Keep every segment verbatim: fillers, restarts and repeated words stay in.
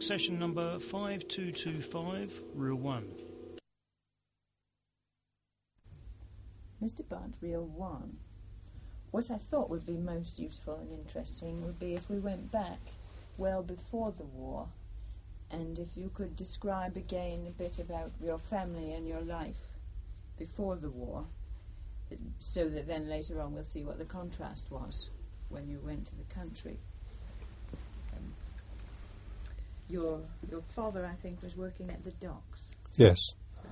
session number five two two five, reel one. Mister Budd, reel one. What I thought would be most useful and interesting would be if we went back well before the war, and if you could describe again a bit about your family and your life before the war, so that then later on we'll see what the contrast was when you went to the country. Um, your your father, I think, was working at the docks. Yes.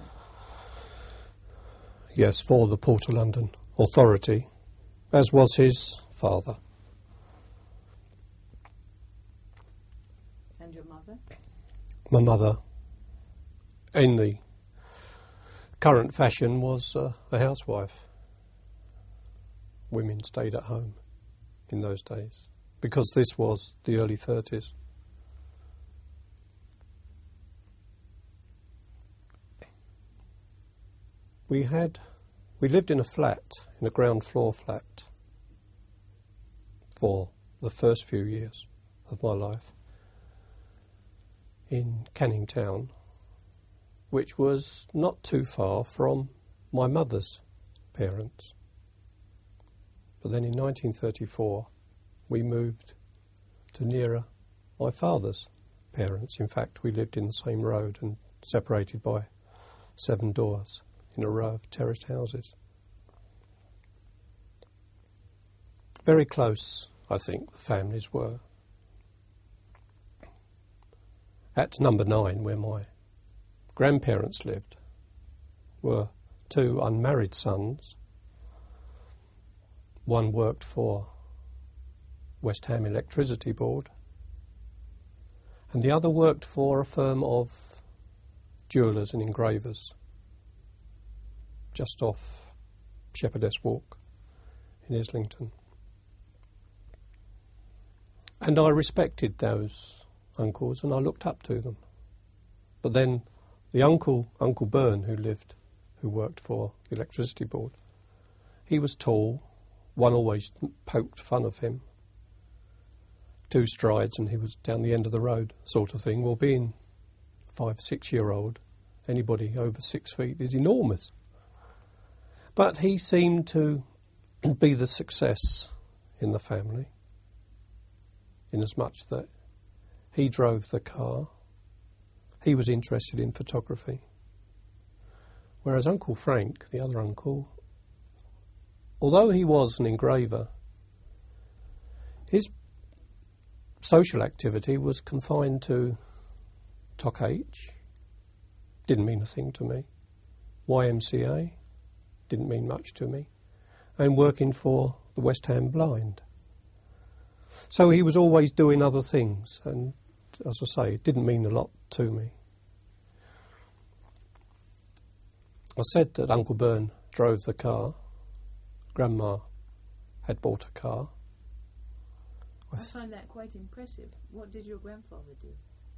Yes, for the Port of London Authority, as was his father. And your mother? My mother, in the current fashion, was uh, a housewife. Women stayed at home in those days, because this was the early thirties. We had, we lived in a flat, in a ground floor flat, for the first few years of my life in Canning Town, which was not too far from my mother's parents. But then in nineteen thirty-four, we moved to nearer my father's parents. In fact, we lived in the same road and separated by seven doors in a row of terraced houses. Very close, I think, the families were. At number nine, where my grandparents lived, were two unmarried sons. One worked for West Ham Electricity Board, and the other worked for a firm of jewellers and engravers just off Shepherdess Walk in Islington. And I respected those uncles and I looked up to them. But then the uncle, Uncle Byrne, who lived, who worked for the Electricity Board, he was tall. One always poked fun of him. Two strides and he was down the end of the road, sort of thing. Well, being five, six-year-old, anybody over six feet is enormous. But he seemed to be the success in the family, inasmuch that he drove the car. He was interested in photography. Whereas Uncle Frank, the other uncle, although he was an engraver, his social activity was confined to T O C H, didn't mean a thing to me, Y M C A, didn't mean much to me, and working for the West Ham Blind. So he was always doing other things, and as I say, it didn't mean a lot to me. I said that Uncle Byrne drove the car. Grandma had bought a car. I, th- I find that quite impressive. What did your grandfather do?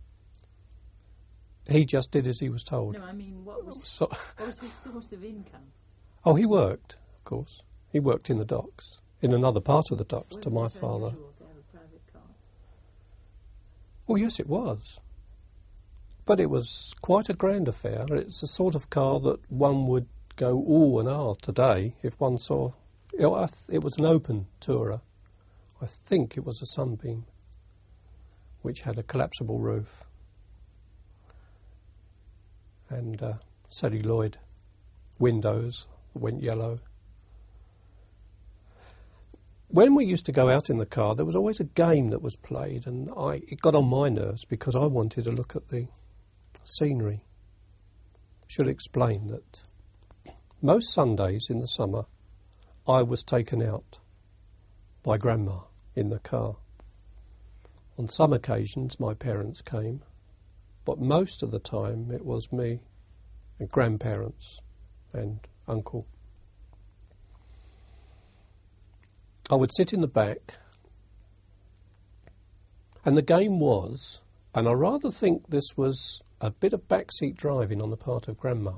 He just did as he was told. No, I mean, what was, so, what was his source of income? Oh, he worked, of course. He worked in the docks, in another part of the docks, Wasn't to my it father. unusual to have a private car? Oh, yes, it was. But it was quite a grand affair. It's the sort of car that one would go ooh and ah today if one saw. You know, I th- it was an open tourer. I think it was a Sunbeam, which had a collapsible roof and uh, celluloid windows that went yellow. When we used to go out in the car, there was always a game that was played, and I it got on my nerves because I wanted to look at the scenery. Should explain that most Sundays in the summer I was taken out by Grandma in the car. On some occasions my parents came, but most of the time it was me and grandparents and uncle. I would sit in the back, and the game was, and I rather think this was a bit of backseat driving on the part of Grandma,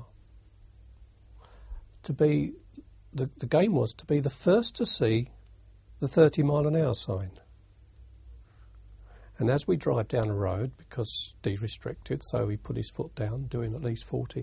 to be, the, the game was to be the first to see the thirty mile an hour sign. And as we drive down a road, because de-restricted, so he put his foot down, doing at least forty.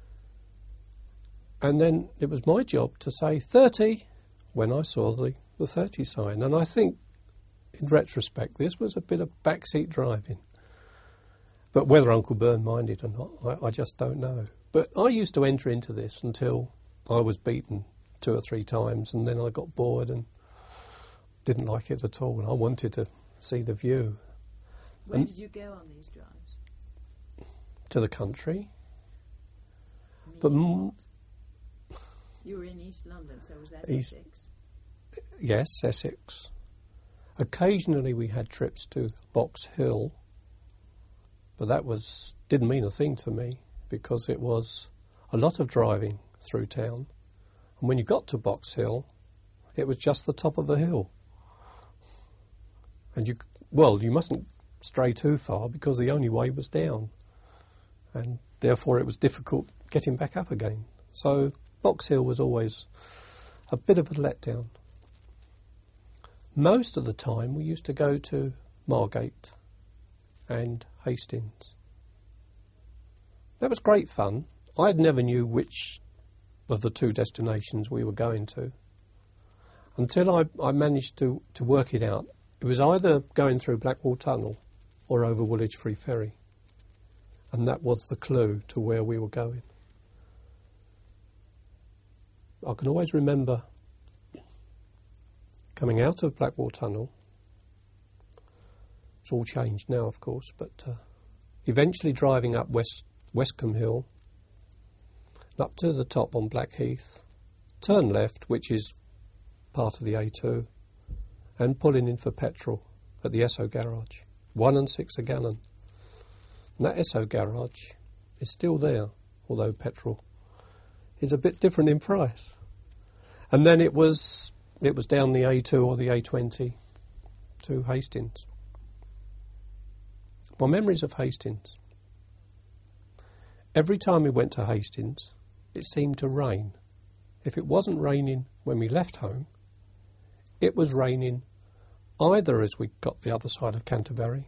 And then it was my job to say thirty when I saw the, the thirty sign. And I think, in retrospect, this was a bit of backseat driving. But whether Uncle Bern minded or not, I, I just don't know. But I used to enter into this until I was beaten two or three times, and then I got bored and didn't like it at all. And I wanted to see the view. Where and did you go on these drives? To the country. Meaning But m- what? You were in East London, so was that East- Essex? Yes, Essex. Occasionally we had trips to Box Hill, but that was didn't mean a thing to me because it was a lot of driving through town. And when you got to Box Hill, it was just the top of the hill. And you, well, you mustn't stray too far because the only way was down. And therefore it was difficult getting back up again. So Box Hill was always a bit of a letdown. Most of the time we used to go to Margate and Hastings. That was great fun. I never knew which of the two destinations we were going to until I, I managed to, to work it out. It was either going through Blackwall Tunnel or over Woolwich Free Ferry. And that was the clue to where we were going. I can always remember coming out of Blackwall Tunnel. It's all changed now, of course, but uh, eventually driving up West Westcombe Hill, up to the top on Blackheath, turn left, which is part of the A two, and pulling in for petrol at the Esso garage, one and six a gallon. And that Esso garage is still there, although petrol is a bit different in price. And then it was it was down the A two or the A twenty to Hastings. My memories of Hastings. Every time we went to Hastings, it seemed to rain. If it wasn't raining when we left home, it was raining either as we got the other side of Canterbury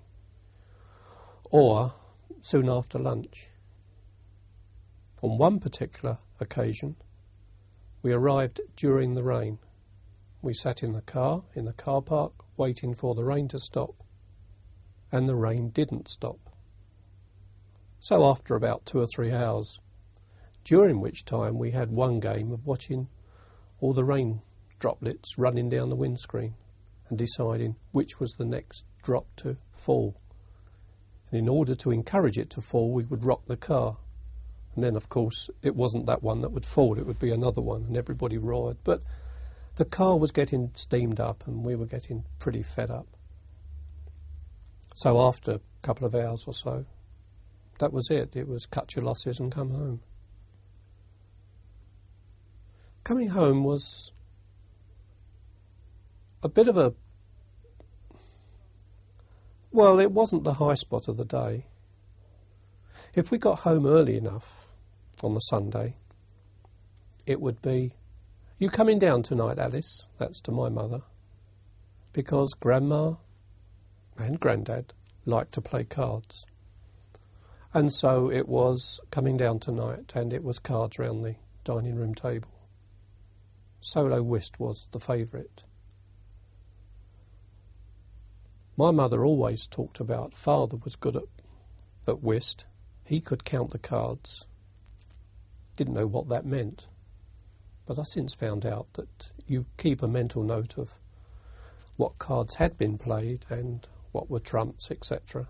or soon after lunch. On one particular occasion, we arrived during the rain. We sat in the car, in the car park, waiting for the rain to stop, and the rain didn't stop. So after about two or three hours, during which time we had one game of watching all the rain droplets running down the windscreen and deciding which was the next drop to fall. And in order to encourage it to fall, we would rock the car. And then, of course, it wasn't that one that would fall, it would be another one, and everybody roared. But the car was getting steamed up, and we were getting pretty fed up. So after a couple of hours or so, that was it. It was cut your losses and come home. Coming home was a bit of a... Well, it wasn't the high spot of the day. If we got home early enough on the Sunday, it would be, "You coming down tonight, Alice?" That's to my mother. Because Grandma and Grandad liked to play cards. And so it was coming down tonight, and it was cards round the dining room table. Solo whist was the favourite. My mother always talked about Father was good at, at whist. He could count the cards. Didn't know what that meant. But I since found out that you keep a mental note of what cards had been played and what were trumps, et cetera.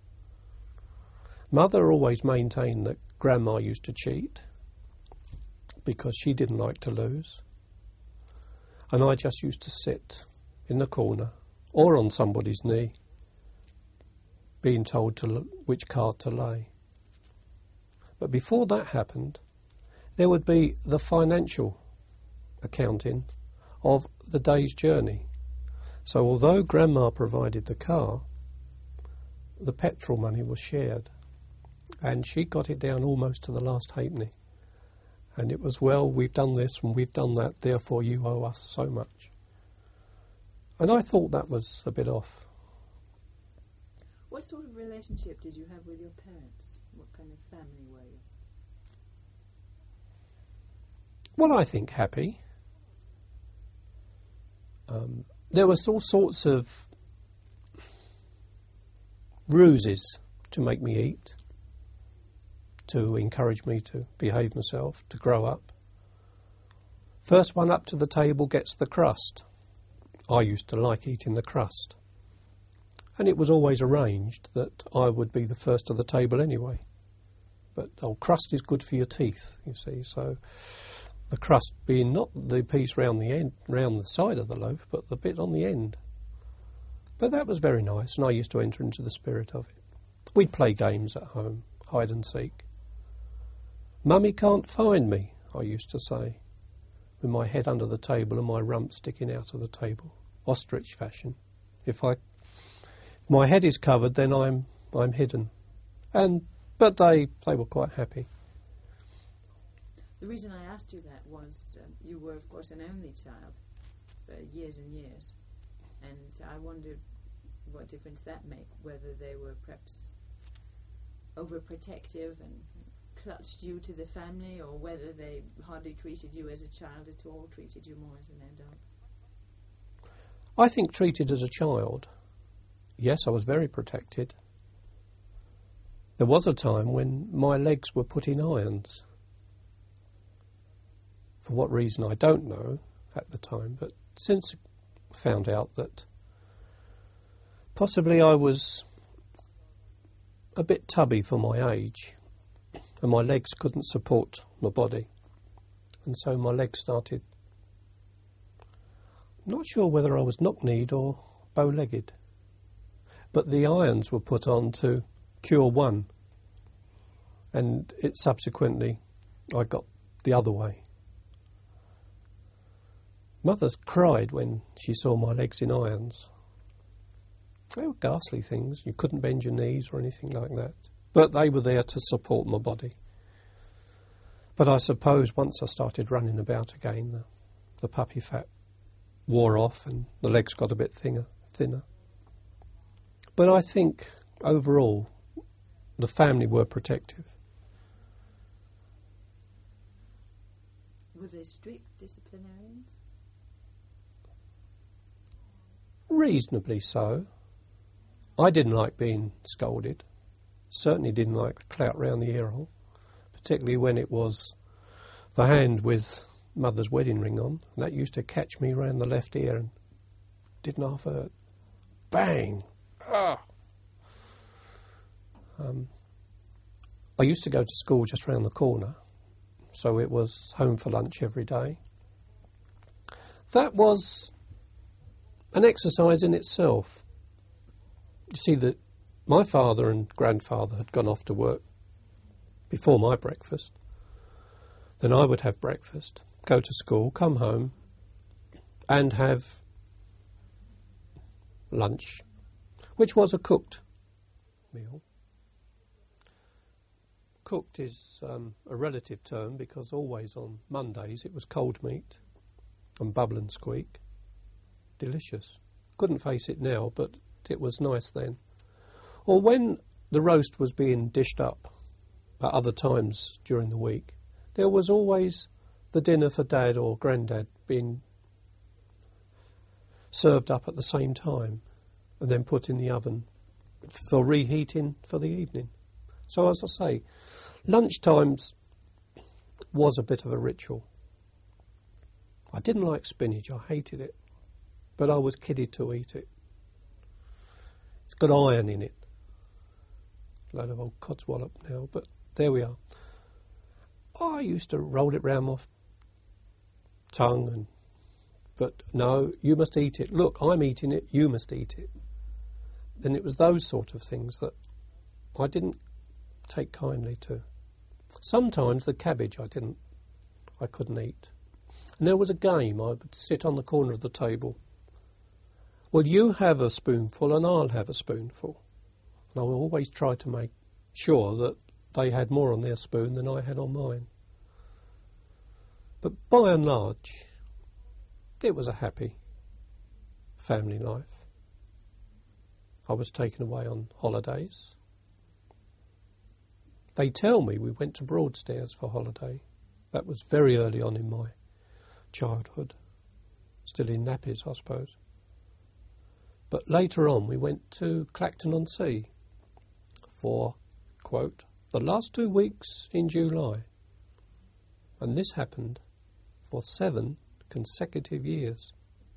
Mother always maintained that Grandma used to cheat because she didn't like to lose. And I just used to sit in the corner or on somebody's knee being told to l- which card to lay. But before that happened, there would be the financial accounting of the day's journey. So although Grandma provided the car, the petrol money was shared. And she got it down almost to the last halfpenny. And it was, well, we've done this and we've done that, therefore you owe us so much. And I thought that was a bit off. What sort of relationship did you have with your parents? What kind of family were you? Well, I think happy. Um, there was all sorts of ruses to make me eat, to encourage me to behave myself, to grow up. First one up to the table gets the crust. I used to like eating the crust. And it was always arranged that I would be the first to the table anyway. But, oh, crust is good for your teeth, you see, so the crust being not the piece round the end, round the side of the loaf, but the bit on the end. But that was very nice, and I used to enter into the spirit of it. We'd play games at home, hide and seek. Mummy can't find me, I used to say, with my head under the table and my rump sticking out of the table, ostrich fashion. If I, if my head is covered, then I'm I'm hidden. And but they they were quite happy. The reason I asked you that was um, you were, of course, an only child for years and years, and I wondered what difference that made, whether they were perhaps overprotective and clutched you to the family, or whether they hardly treated you as a child at all, treated you more as an adult. I think treated as a child, yes, I was very protected. There was a time when my legs were put in irons. For what reason, I don't know at the time, but since I found out that possibly I was a bit tubby for my age, and my legs couldn't support my body. And so my legs started, I'm not sure whether I was knock-kneed or bow-legged, but the irons were put on to cure one, and it subsequently, I got the other way. Mother cried when she saw my legs in irons. They were ghastly things. You couldn't bend your knees or anything like that. But they were there to support my body. But I suppose once I started running about again, the, the puppy fat wore off and the legs got a bit thinner, thinner. But I think overall the family were protective. Were they strict disciplinarians? Reasonably so. I didn't like being scolded. Certainly didn't like the clout round the ear hole, particularly when it was the hand with Mother's wedding ring on. And that used to catch me round the left ear and didn't half hurt. Bang! Ah! Um, I used to go to school just round the corner, so it was home for lunch every day. That was an exercise in itself. You see, that my father and grandfather had gone off to work before my breakfast. Then I would have breakfast, go to school, come home, and have lunch, which was a cooked meal. Cooked is um, a relative term because always on Mondays it was cold meat and bubble and squeak. Delicious. Couldn't face it now, but it was nice then. Or when the roast was being dished up at other times during the week, there was always the dinner for Dad or Grandad being served up at the same time and then put in the oven for reheating for the evening. So as I say, lunchtimes was a bit of a ritual. I didn't like spinach, I hated it, but I was kidded to eat it. It's got iron in it. A load of old codswallop now, but there we are. I used to roll it round my tongue, and but no, you must eat it. Look, I'm eating it, you must eat it. Then it was those sort of things that I didn't take kindly to. Sometimes the cabbage I didn't, I couldn't eat. And there was a game. I would sit on the corner of the table. Well, you have a spoonful and I'll have a spoonful. And I would always try to make sure that they had more on their spoon than I had on mine. But by and large, it was a happy family life. I was taken away on holidays. They tell me we went to Broadstairs for holiday. That was very early on in my childhood. Still in nappies, I suppose. But later on we went to Clacton-on-Sea for, quote, the last two weeks in July. And this happened for seven consecutive years.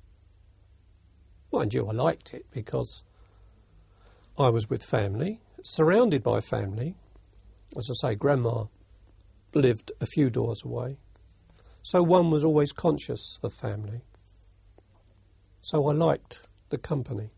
Mind you, I liked it because I was with family, surrounded by family. As I say, Grandma lived a few doors away, so one was always conscious of family. So I liked the company.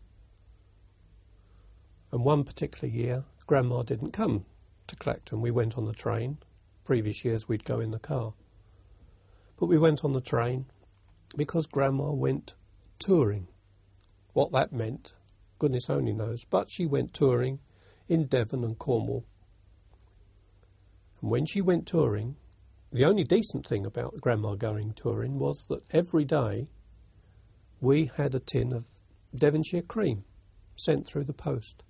And one particular year, Grandma didn't come to Clacton. We went on the train. Previous years we'd go in the car. But we went on the train because Grandma went touring. What that meant, goodness only knows. But she went touring in Devon and Cornwall. And when she went touring, the only decent thing about Grandma going touring was that every day we had a tin of Devonshire cream sent through the post.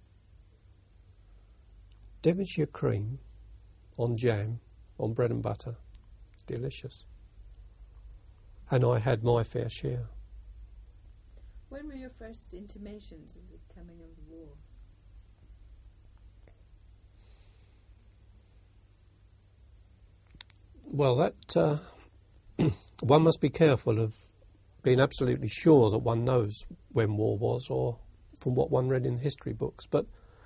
Devonshire cream on jam, on bread and butter. Delicious. And I had my fair share. When were your first intimations of the coming of the war? Well, that uh, one must be careful of being absolutely sure that one knows when war was, or from what one read in history books. But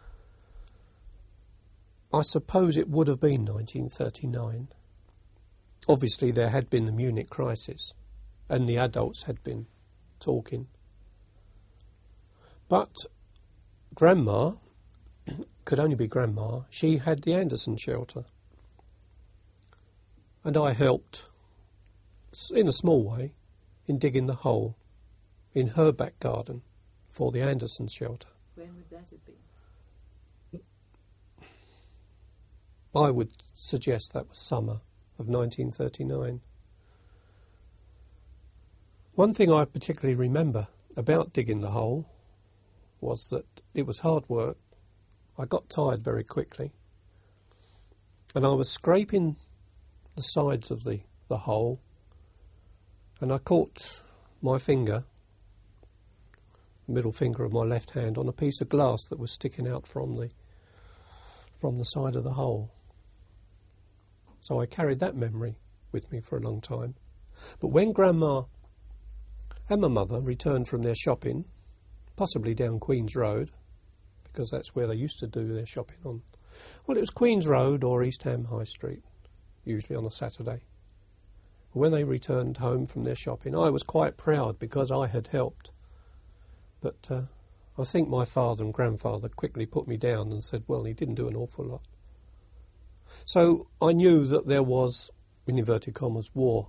I suppose it would have been nineteen thirty-nine. Obviously, there had been the Munich crisis, and the adults had been talking. But Grandma could only be Grandma. She had the Anderson shelter. And I helped, in a small way, in digging the hole in her back garden for the Anderson shelter. When would that have been? I would suggest that was summer of nineteen thirty-nine. One thing I particularly remember about digging the hole was that it was hard work. I got tired very quickly. And I was scraping the sides of the, the hole, and I caught my finger, middle finger of my left hand, on a piece of glass that was sticking out from the from the side of the hole. So I carried that memory with me for a long time. But when Grandma and my mother returned from their shopping, possibly down Queen's Road, because that's where they used to do their shopping on, well, it was Queen's Road or East Ham High Street, usually on a Saturday. When they returned home from their shopping, I was quite proud because I had helped. But uh, I think my father and grandfather quickly put me down and said, well, he didn't do an awful lot. So I knew that there was, in inverted commas, war.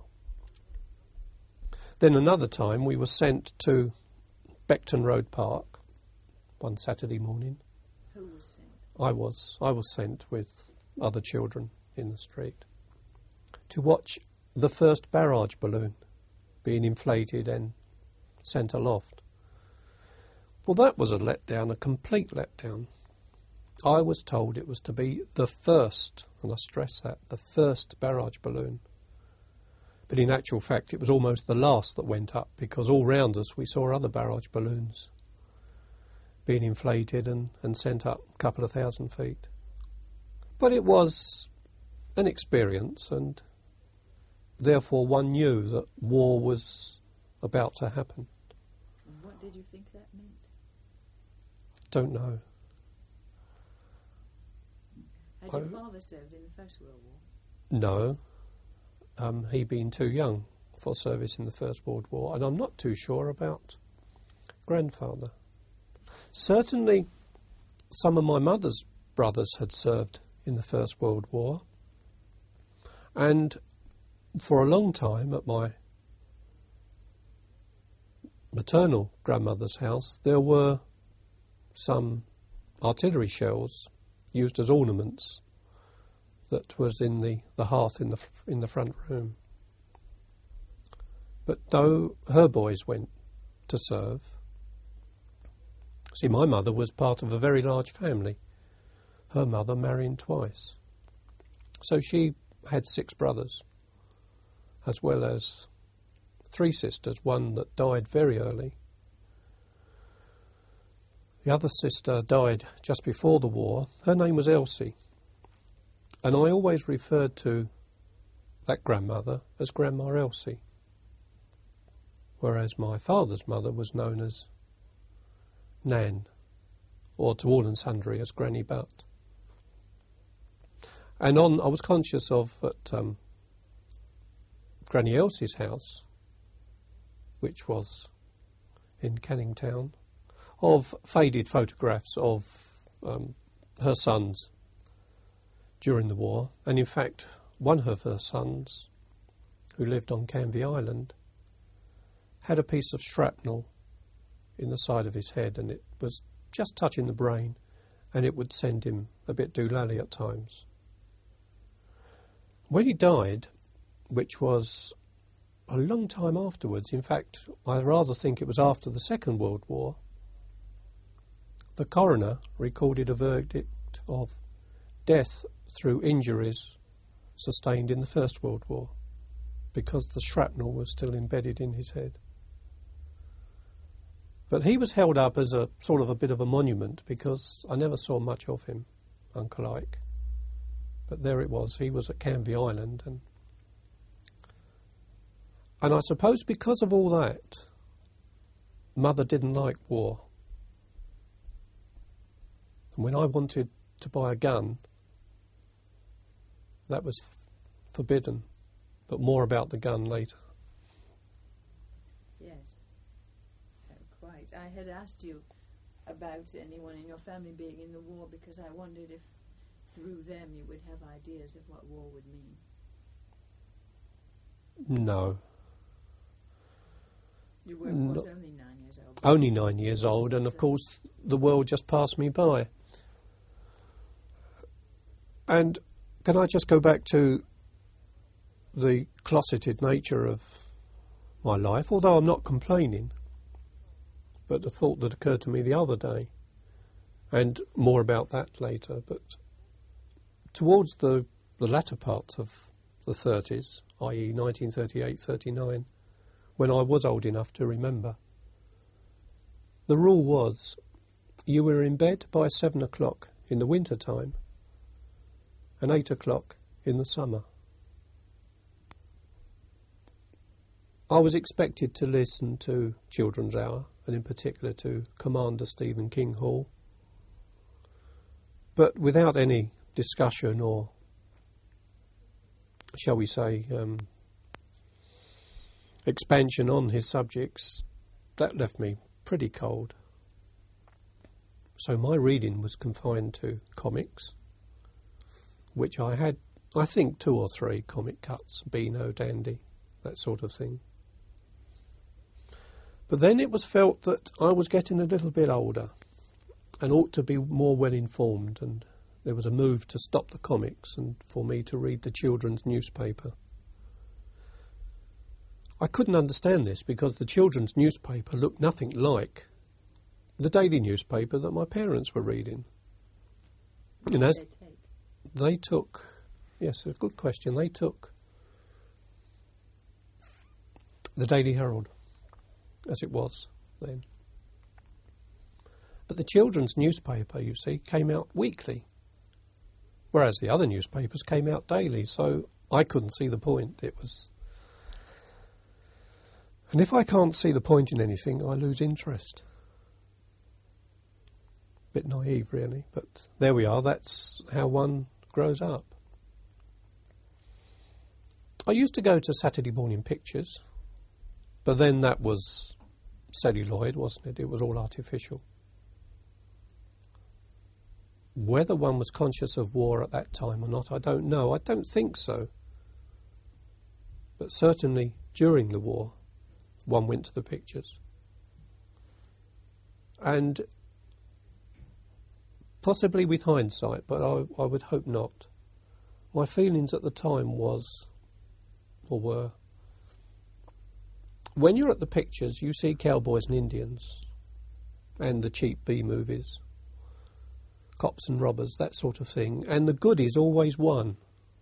Then another time we were sent to Beckton Road Park one Saturday morning. Who was sent? I was. I was sent with other children in the street to watch the first barrage balloon being inflated and sent aloft. Well, that was a letdown, a complete letdown. I was told it was to be the first, and I stress that, the first barrage balloon. But in actual fact, it was almost the last that went up, because all round us we saw other barrage balloons being inflated and, and sent up a couple of thousand feet. But it was an experience, and therefore one knew that war was about to happen. And what did you think that meant? Don't know. Had your father served in the First World War? No. Um, he being too young for service in the First World War, and I'm not too sure about grandfather. Certainly some of my mother's brothers had served in the First World War, and for a long time at my maternal grandmother's house there were some artillery shells used as ornaments that was in the, the hearth in the in the front room. But though her boys went to serve, See, my mother was part of a very large family, her mother marrying twice. So she had six brothers, as well as three sisters, one that died very early. The other sister died just before the war. Her name was Elsie. And I always referred to that grandmother as Grandma Elsie, whereas my father's mother was known as Nan, or to all and sundry as Granny Butt. And on, I was conscious of at um, Granny Elsie's house, which was in Canning Town, of faded photographs of um, her sons during the war. And in fact, one of her sons, who lived on Canvey Island, had a piece of shrapnel in the side of his head, and it was just touching the brain, and it would send him a bit doolally at times. When he died, which was a long time afterwards, in fact, I rather think it was after the Second World War, the coroner recorded a verdict of death through injuries sustained in the First World War, because the shrapnel was still embedded in his head. But he was held up as a sort of a bit of a monument, because I never saw much of him, Uncle Ike. But there it was, he was at Canvey Island, and and I suppose because of all that, Mother didn't like war. And when I wanted to buy a gun, that was f- forbidden. But more about the gun later. Yes, uh, quite. I had asked you about anyone in your family being in the war because I wondered if through them you would have ideas of what war would mean. No. You were, of course, no. only nine years old. Only nine years old, and of course the world just passed me by. And can I just go back to the closeted nature of my life, although I'm not complaining, but the thought that occurred to me the other day, and more about that later, but towards the, the latter part of the thirties, that is nineteen thirty-eight thirty-nine, when I was old enough to remember, the rule was you were in bed by seven o'clock in the winter time and eight o'clock in the summer. I was expected to listen to Children's Hour, and in particular to Commander Stephen King Hall, but without any discussion or, shall we say, um, expansion on his subjects. That left me pretty cold. So my reading was confined to comics, which I had, I think, two or three comic cuts, Beano, Dandy, that sort of thing. But then it was felt that I was getting a little bit older and ought to be more well informed, and there was a move to stop the comics and for me to read the children's newspaper. I couldn't understand this because the children's newspaper looked nothing like the daily newspaper that my parents were reading. What and did as they take? They took, yes, a good question, they took the Daily Herald, as it was then. But the children's newspaper, you see, came out weekly, whereas the other newspapers came out daily, so I couldn't see the point. It was... And if I can't see the point in anything, I lose interest. Bit naive, really, but there we are. That's how one grows up. I used to go to Saturday morning pictures, but then that was celluloid, wasn't it? It was all artificial. Whether one was conscious of war at that time or not, I don't know. I don't think so. But certainly during the war, one went to the pictures. And possibly with hindsight, but I, I would hope not, my feelings at the time was, or were, when you're at the pictures, you see cowboys and Indians, and the cheap B movies, cops and robbers, that sort of thing, and the goodies always won.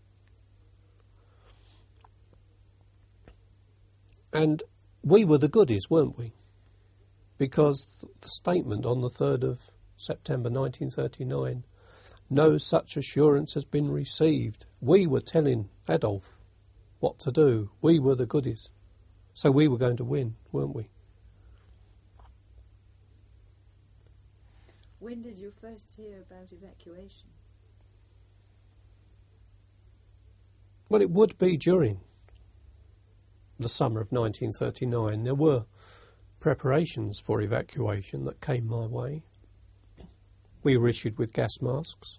And we were the goodies, weren't we? Because the statement on the third of September nineteen thirty-nine, no such assurance has been received. We were telling Adolf what to do. We were the goodies. So we were going to win, weren't we? When did you first hear about evacuation? Well, it would be during the summer of nineteen thirty-nine. There were preparations for evacuation that came my way. We were issued with gas masks.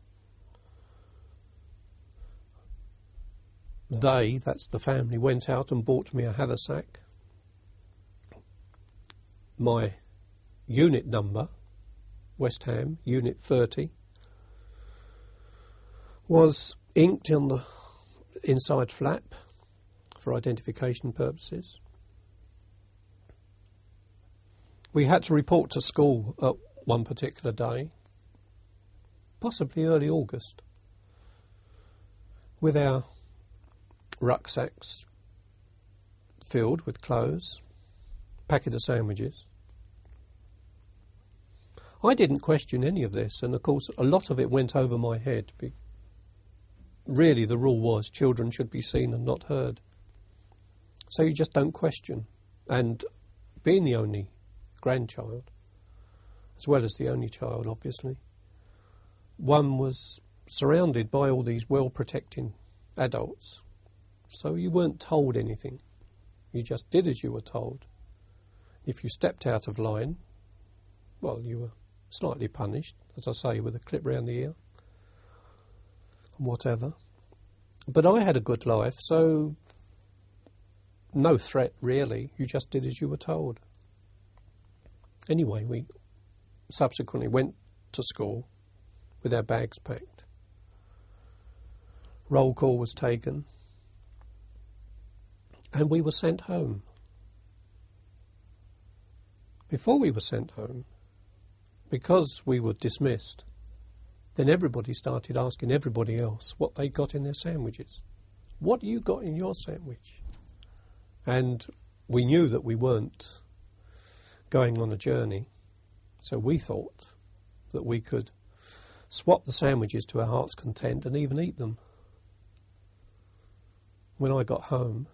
They, that's the family, went out and bought me a haversack. My unit number, West Ham, Unit thirty, was inked on the inside flap for identification purposes. We had to report to school at one particular day, possibly early August, with our rucksacks filled with clothes, packet of sandwiches. I didn't question any of this, and of course a lot of it went over my head. Really, the rule was children should be seen and not heard. So you just don't question. And being the only grandchild, as well as the only child, obviously, one was surrounded by all these well-protecting adults. So you weren't told anything. You just did as you were told. If you stepped out of line, well, you were slightly punished, as I say, with a clip round the ear, whatever. But I had a good life, so no threat, really. You just did as you were told. Anyway, we subsequently went to school with our bags packed. Roll call was taken, and we were sent home. Before we were sent home, because we were dismissed, then everybody started asking everybody else what they got in their sandwiches. What you got in your sandwich? And we knew that we weren't going on a journey, so we thought that we could swap the sandwiches to our heart's content and even eat them. When I got home,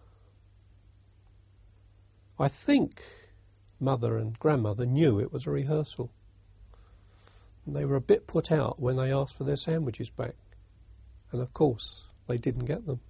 I think Mother and Grandmother knew it was a rehearsal. And they were a bit put out when they asked for their sandwiches back. And of course, they didn't get them.